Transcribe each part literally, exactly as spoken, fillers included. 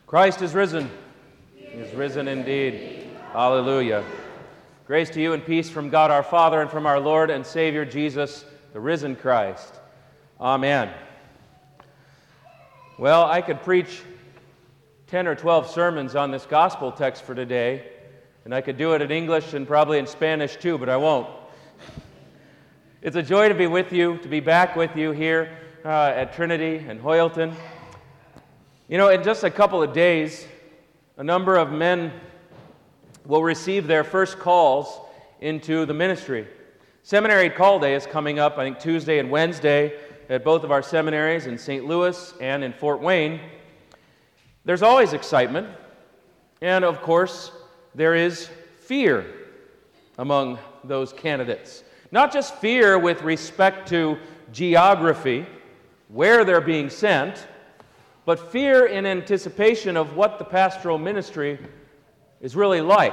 Christ is risen. He is risen indeed. Hallelujah. Grace to you and peace from God our Father and from our Lord and Savior Jesus, the risen Christ. Amen. Well, I could preach ten or twelve sermons on this gospel text for today, and I could do it in English and probably in Spanish too, but I won't. It's a joy to be with you, to be back with you here uh, at Trinity and Hoyleton. You know, in just a couple of days, a number of men will receive their first calls into the ministry. Seminary Call Day is coming up, I think, Tuesday and Wednesday at both of our seminaries in Saint Louis and in Fort Wayne. There's always excitement, and of course, there is fear among those candidates. Not just fear with respect to geography, where they're being sent, but fear in anticipation of what the pastoral ministry is really like.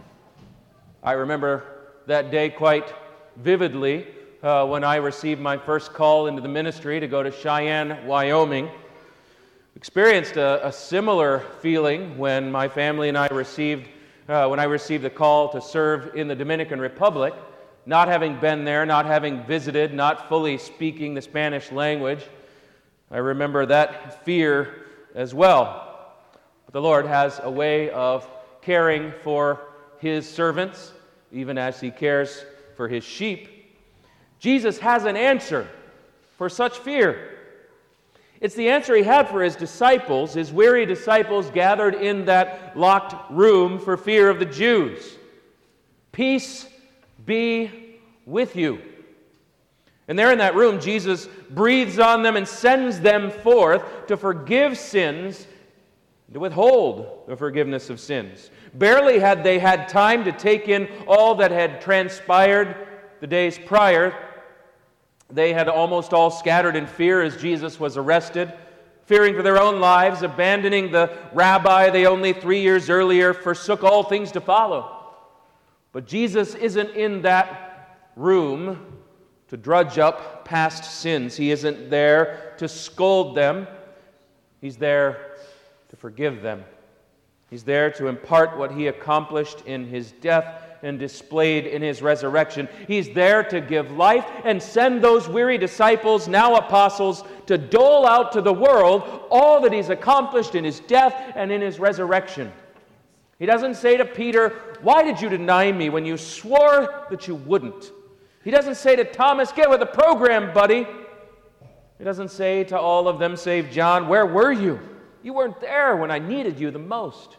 I remember that day quite vividly uh, when I received my first call into the ministry to go to Cheyenne, Wyoming. Experienced a, a similar feeling when my family and I received, uh, when I received the call to serve in the Dominican Republic, not having been there, not having visited, not fully speaking the Spanish language. I remember that fear as well. But the Lord has a way of caring for His servants, even as He cares for His sheep. Jesus has an answer for such fear. It's the answer He had for His disciples, His weary disciples gathered in that locked room for fear of the Jews. Peace be with you. And there in that room, Jesus breathes on them and sends them forth to forgive sins, to withhold the forgiveness of sins. Barely had they had time to take in all that had transpired the days prior. They had almost all scattered in fear as Jesus was arrested, fearing for their own lives, abandoning the rabbi they only three years earlier forsook all things to follow. But Jesus isn't in that room to drudge up past sins. He isn't there to scold them. He's there to forgive them. He's there to impart what He accomplished in His death and displayed in His resurrection. He's there to give life and send those weary disciples, now apostles, to dole out to the world all that He's accomplished in His death and in His resurrection. He doesn't say to Peter, "Why did you deny me when you swore that you wouldn't?" He doesn't say to Thomas, "Get with the program, buddy." He doesn't say to all of them save John, "Where were you? You weren't there when I needed you the most."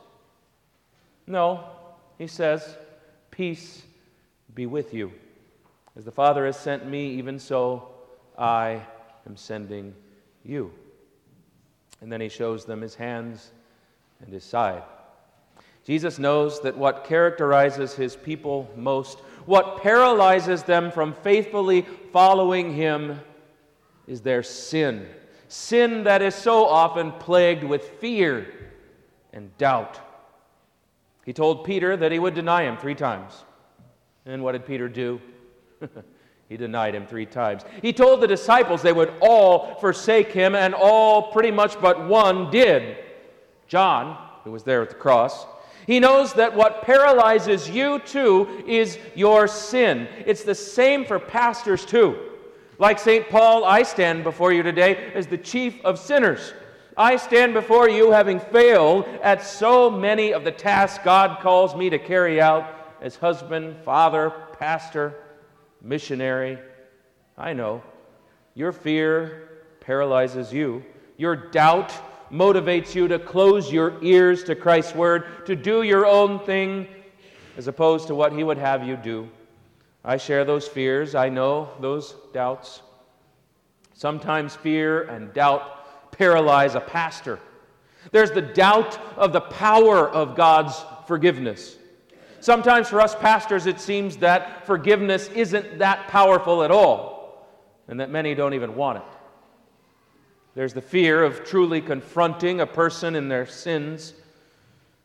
No, He says, "Peace be with you. As the Father has sent me, even so I am sending you." And then He shows them His hands and His side. Jesus knows that what characterizes His people most, what paralyzes them from faithfully following Him, is their sin. Sin that is so often plagued with fear and doubt. He told Peter that he would deny Him three times. And what did Peter do? He denied Him three times. He told the disciples they would all forsake Him, and all pretty much but one did. John, who was there at the cross. He knows that what paralyzes you too is your sin. It's the same for pastors too. Like Saint Paul, I stand before you today as the chief of sinners. I stand before you having failed at so many of the tasks God calls me to carry out as husband, father, pastor, missionary. I know. Your fear paralyzes you. Your doubt motivates you to close your ears to Christ's word, to do your own thing as opposed to what He would have you do. I share those fears. I know those doubts. Sometimes fear and doubt paralyze a pastor. There's the doubt of the power of God's forgiveness. Sometimes for us pastors it seems that forgiveness isn't that powerful at all, and that many don't even want it. There's the fear of truly confronting a person in their sins.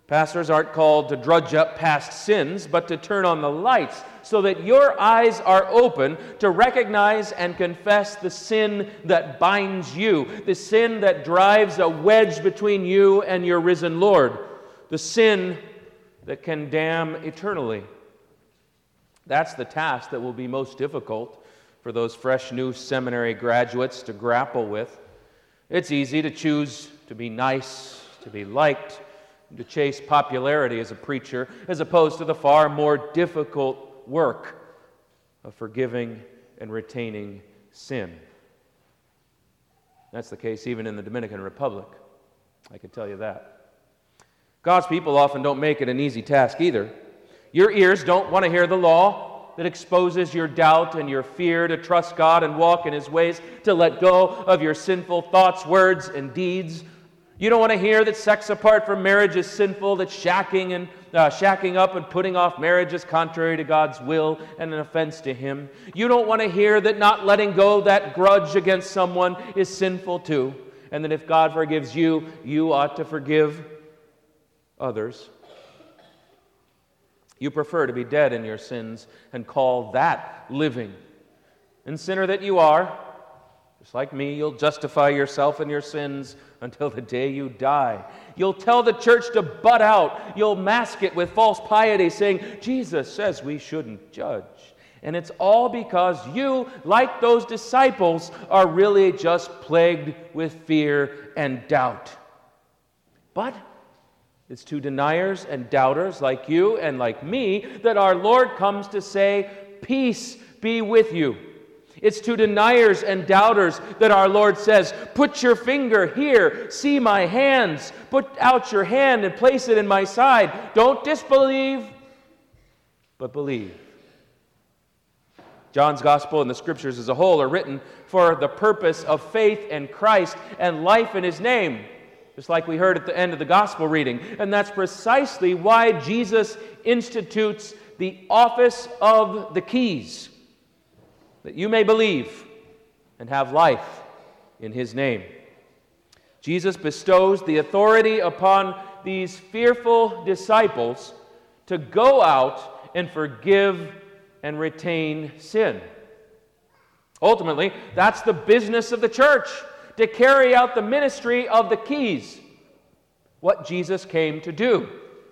Pastors aren't called to drudge up past sins, but to turn on the lights so that your eyes are open to recognize and confess the sin that binds you, the sin that drives a wedge between you and your risen Lord, the sin that can damn eternally. That's the task that will be most difficult for those fresh new seminary graduates to grapple with. It's easy to choose to be nice, to be liked, to chase popularity as a preacher, as opposed to the far more difficult work of forgiving and retaining sin. That's the case even in the Dominican Republic. I can tell you that. God's people often don't make it an easy task either. Your ears don't want to hear the law that exposes your doubt and your fear to trust God and walk in His ways, to let go of your sinful thoughts, words, and deeds. You don't want to hear that sex apart from marriage is sinful, that shacking and uh, shacking up and putting off marriage is contrary to God's will and an offense to Him. You don't want to hear that not letting go that grudge against someone is sinful too, and that if God forgives you, you ought to forgive others. You prefer to be dead in your sins and call that living. And sinner that you are, just like me, you'll justify yourself in your sins until the day you die. You'll tell the church to butt out. You'll mask it with false piety, saying, Jesus says we shouldn't judge. And it's all because you, like those disciples, are really just plagued with fear and doubt. But it's to deniers and doubters like you and like me that our Lord comes to say, peace be with you. It's to deniers and doubters that our Lord says, put your finger here, see my hands, put out your hand and place it in my side. Don't disbelieve, but believe. John's Gospel and the Scriptures as a whole are written for the purpose of faith in Christ and life in His name, just like we heard at the end of the Gospel reading. And that's precisely why Jesus institutes the office of the keys, that you may believe and have life in His name. Jesus bestows the authority upon these fearful disciples to go out and forgive and retain sin. Ultimately, that's the business of the church, to carry out the ministry of the keys, what Jesus came to do,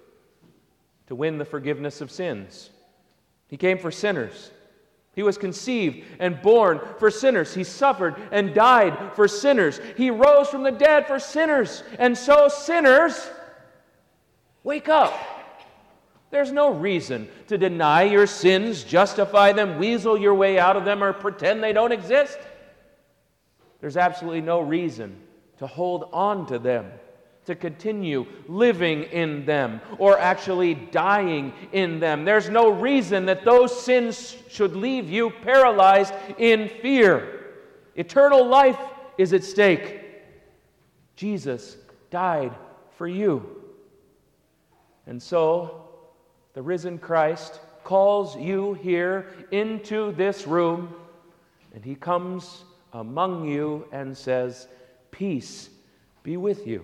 to win the forgiveness of sins. He came for sinners. He was conceived and born for sinners. He suffered and died for sinners. He rose from the dead for sinners. And so, sinners, wake up. There's no reason to deny your sins, justify them, weasel your way out of them, or pretend they don't exist. There's absolutely no reason to hold on to them, to continue living in them, or actually dying in them. There's no reason that those sins should leave you paralyzed in fear. Eternal life is at stake. Jesus died for you. And so, the risen Christ calls you here into this room, and He comes among you and says, peace be with you.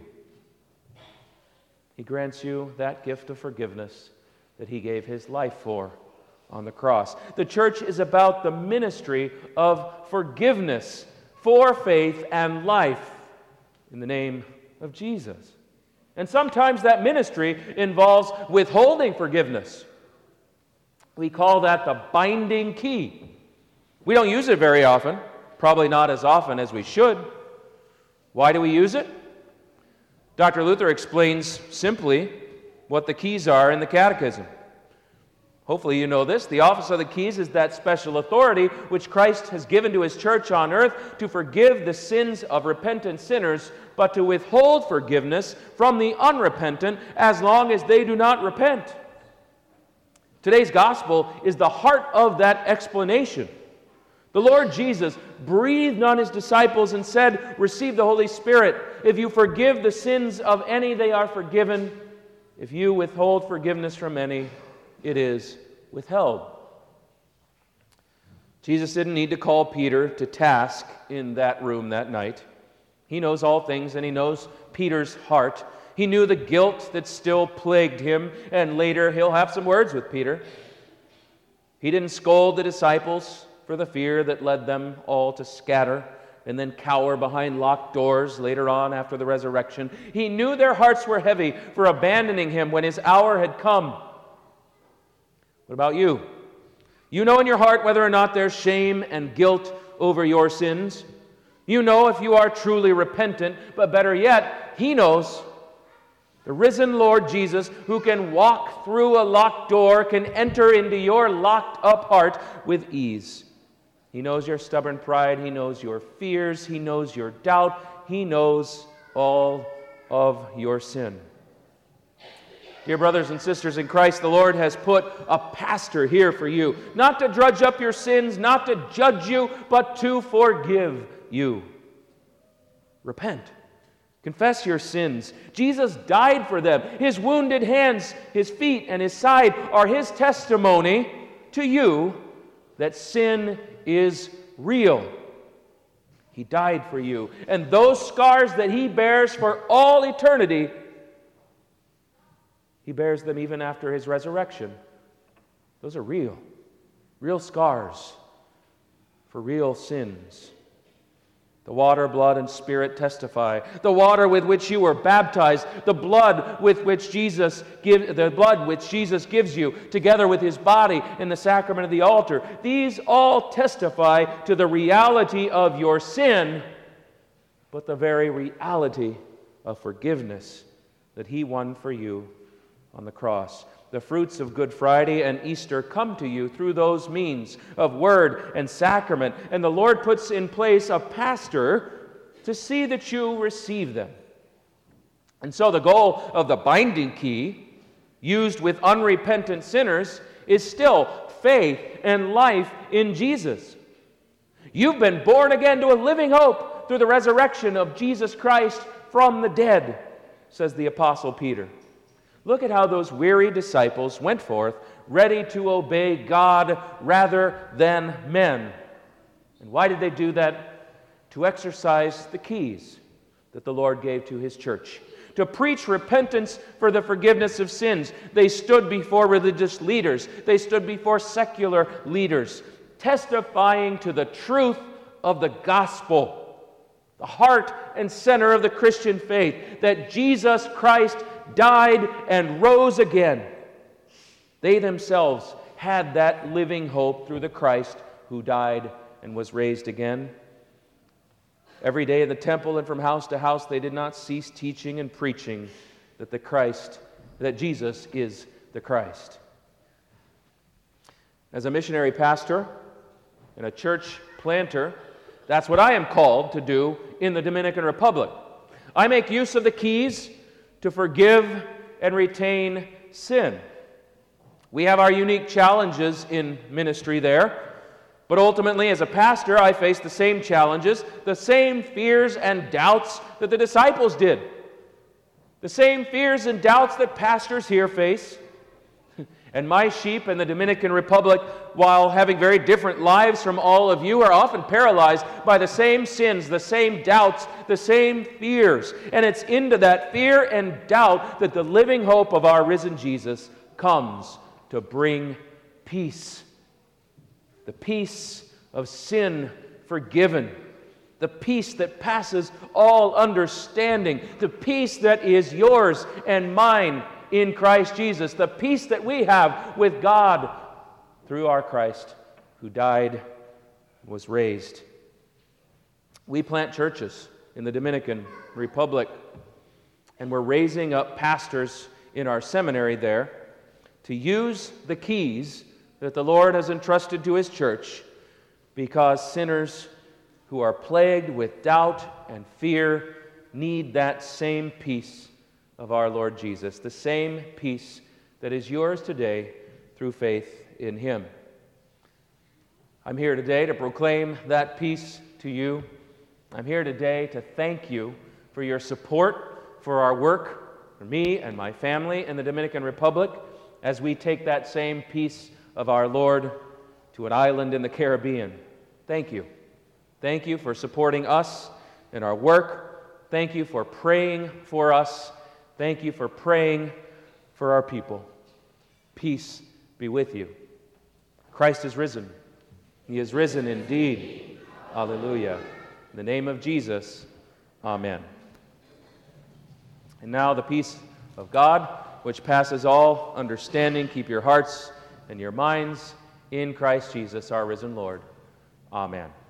He grants you that gift of forgiveness that He gave His life for on the cross. The church is about the ministry of forgiveness for faith and life in the name of Jesus. And sometimes that ministry involves withholding forgiveness. We call that the binding key. We don't use it very often, probably not as often as we should. Why do we use it? Doctor Luther explains simply what the keys are in the Catechism. Hopefully you know this. The office of the keys is that special authority which Christ has given to His church on earth to forgive the sins of repentant sinners, but to withhold forgiveness from the unrepentant as long as they do not repent. Today's gospel is the heart of that explanation. The Lord Jesus breathed on His disciples and said, receive the Holy Spirit. If you forgive the sins of any, they are forgiven. If you withhold forgiveness from any, it is withheld. Jesus didn't need to call Peter to task in that room that night. He knows all things, and He knows Peter's heart. He knew the guilt that still plagued him, and later he'll have some words with Peter. He didn't scold the disciples for the fear that led them all to scatter and then cower behind locked doors later on after the resurrection. He knew their hearts were heavy for abandoning him when his hour had come. What about you? You know in your heart whether or not there's shame and guilt over your sins. You know if you are truly repentant, but better yet, He knows. The risen Lord Jesus, who can walk through a locked door, can enter into your locked up heart with ease. He knows your stubborn pride. He knows your fears. He knows your doubt. He knows all of your sin. Dear brothers and sisters in Christ, the Lord has put a pastor here for you, not to drudge up your sins, not to judge you, but to forgive you. Repent. Confess your sins. Jesus died for them. His wounded hands, His feet, and His side are His testimony to you that sin is real. He died for you. And those scars that He bears for all eternity, He bears them even after His resurrection. Those are real. Real scars for real sins. The water, blood, and Spirit testify. The water with which you were baptized, the blood with which Jesus give, the blood which Jesus gives you, together with His body in the sacrament of the altar. These all testify to the reality of your sin, but the very reality of forgiveness that He won for you on the cross. The fruits of Good Friday and Easter come to you through those means of word and sacrament, and the Lord puts in place a pastor to see that you receive them. And so the goal of the binding key, used with unrepentant sinners, is still faith and life in Jesus. You've been born again to a living hope through the resurrection of Jesus Christ from the dead, says the Apostle Peter. Look at how those weary disciples went forth, ready to obey God rather than men. And why did they do that? To exercise the keys that the Lord gave to His church. To preach repentance for the forgiveness of sins. They stood before religious leaders. They stood before secular leaders, testifying to the truth of the gospel, the heart and center of the Christian faith, that Jesus Christ died and rose again. They themselves had that living hope through the Christ who died and was raised again. Every day in the temple and from house to house, they did not cease teaching and preaching that the Christ, that Jesus is the Christ. As a missionary pastor and a church planter, that's what I am called to do in the Dominican Republic. I make use of the keys to forgive and retain sin. We have our unique challenges in ministry there, but ultimately as a pastor I face the same challenges, the same fears and doubts that the disciples did, the same fears and doubts that pastors here face. And my sheep in the Dominican Republic, while having very different lives from all of you, are often paralyzed by the same sins, the same doubts, the same fears. And it's into that fear and doubt that the living hope of our risen Jesus comes to bring peace. The peace of sin forgiven. The peace that passes all understanding. The peace that is yours and mine in Christ Jesus, the peace that we have with God through our Christ who died and was raised. We plant churches in the Dominican Republic, and we're raising up pastors in our seminary there to use the keys that the Lord has entrusted to His church, because sinners who are plagued with doubt and fear need that same peace of our Lord Jesus, the same peace that is yours today through faith in Him. I'm here today to proclaim that peace to you. I'm here today to thank you for your support for our work, for me and my family in the Dominican Republic, as we take that same peace of our Lord to an island in the Caribbean. Thank you. Thank you for supporting us in our work. Thank you for praying for us. Thank you for praying for our people. Peace be with you. Christ is risen. He is risen indeed. Hallelujah. In the name of Jesus, amen. And now the peace of God, which passes all understanding, keep your hearts and your minds in Christ Jesus, our risen Lord. Amen.